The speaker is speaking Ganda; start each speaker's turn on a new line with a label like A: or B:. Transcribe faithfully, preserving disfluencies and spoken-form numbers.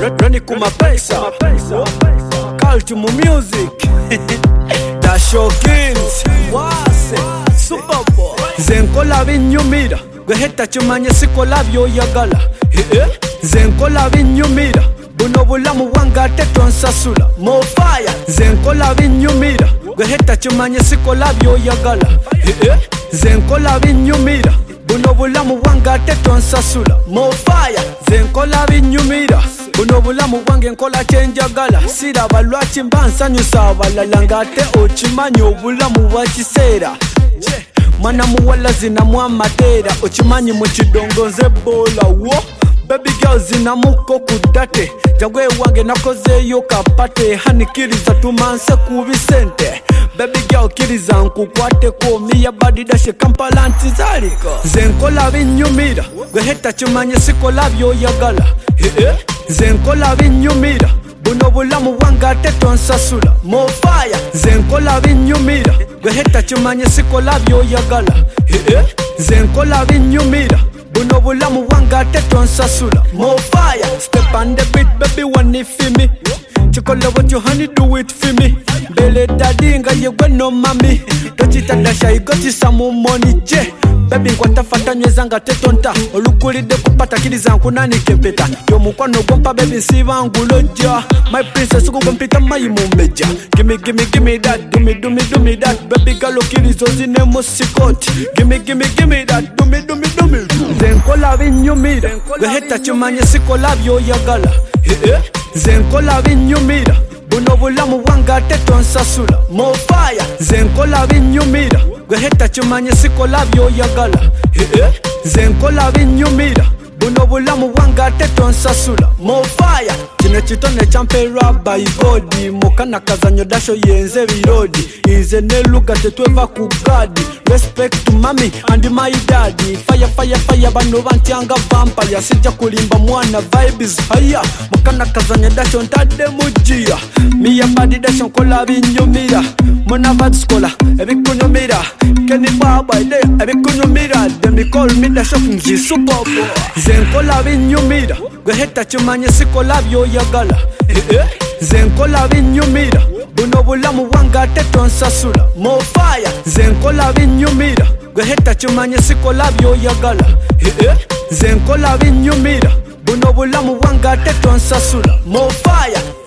A: Roni kuma pesa Cult mu music Dasho Kings Wase Superboy Zenkola binyumira Gwe heta chumanye sikola byoyagala Zenkola binyumira Buno bulamu bwange ate tonsasula More fire Zenkola binyumira Gwe heta chumanye sikola byoyagala Zenkola binyumira Buno bulamu bwange ate tonsasula More fire Zenkola binyumira Buno bulamu bwange nkola kyenjagala Siraba lwaki mba nsanyusa abalala ng'ate okimanyi obulamu bwa kiseera Mwana muwala zinamu amateera okimanyi mu kidongo nze boola wo Baby girl zinamuko kudate Jagwe wange nakozeyo kapate Hanikiriza tumanse kubisente Baby girl kiriza nkukwateko Miya badi dashe Kampala ntizaliko Zenkola binyumira Gwe heta kimanye sikola byoyagala Zenkola binyumira Buno bulamu bwange ate tonsasula More fire Zenkola binyumira Gwe heta kimanye sikola byoyagala Zenkola binyumira Buno bulamu bwange ate tonsasula More fire Step on the beat baby one if me Chikola what you honey do it for me Bele daddy nga yegwe no mami Tochita dasha igotisa mu money je Baby nkwata fata nyweza nga tetonta Olukulide kupata kiriza nkunani kempeta Yomukwano gompa baby nsiba nguloja My princess kugompita mayi mumbeja Gimme gimme gimme that Do me do me do me that Baby galo kirizo zine musikoti Gimme gimme gimme that Do me do me do me Zenkola binyumira Gwe heta chumanye sikola byoyagala Zenkola binyumira Buno bulamu bwange ate tonsasula More fire Zenkola binyumira Gwe heta kimanye sikola byoyagala Zenkola binyumira Buno bulamu bwange ate tonsasula More fire Kino kitone kyamperwa by God Mukana kazanyo dasho yenze birodi Inze neluga tetweva ku God Respect to mommy and my daddy Fire fire fire bano bantyanga vampire Sijja kulimba mwana vibes haya Mukana kazanyo dasho ntadde mujia Miya badi dasho nkola binyumira Muna vibes kola ebikunyumira Kenny Baba ide ebikunyumira Them they call me dasho nzi superboy Zenkola binyumira Gwe heta kimanye sikola byoyagala Zenkola binyumira Buno bulamu bwange ate tonsasula More fire Zenkola binyumira Gwe heta kimanye sikola byoyagala Zenkola binyumira Buno bulamu bwange ate tonsasula More fire